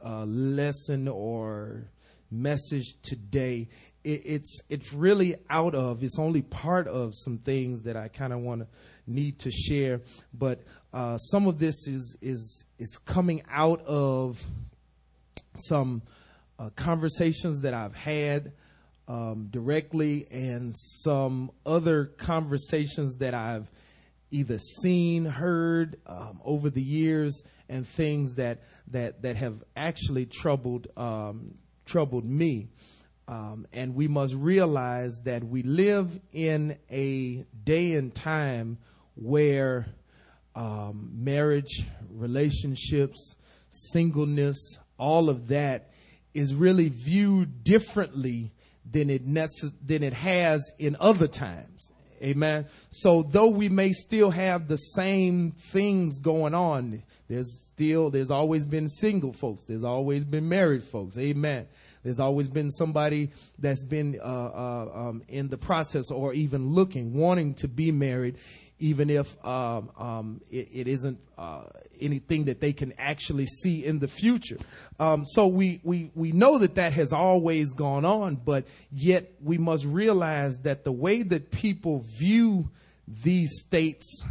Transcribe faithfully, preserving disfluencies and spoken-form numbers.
uh, lesson or message today, it, it's it's really out of, it's only part of some things that I kind of want to need to share. But uh, some of this is is is coming out of some uh, conversations that I've had um, directly, and some other conversations that I've either seen, heard um, over the years, and things that that that have actually troubled um, troubled me. Um, and we must realize that we live in a day and time where um, marriage, relationships, singleness, all of that is really viewed differently than it necess- than it has in other times. Amen. So though we may still have the same things going on, there's still, there's always been single folks. There's always been married folks. Amen. There's always been somebody that's been uh, uh, um, in the process, or even looking, wanting to be married, even if um, um, it, it isn't uh, anything that they can actually see in the future. Um, so we, we, we know that that has always gone on, but yet we must realize that the way that people view these states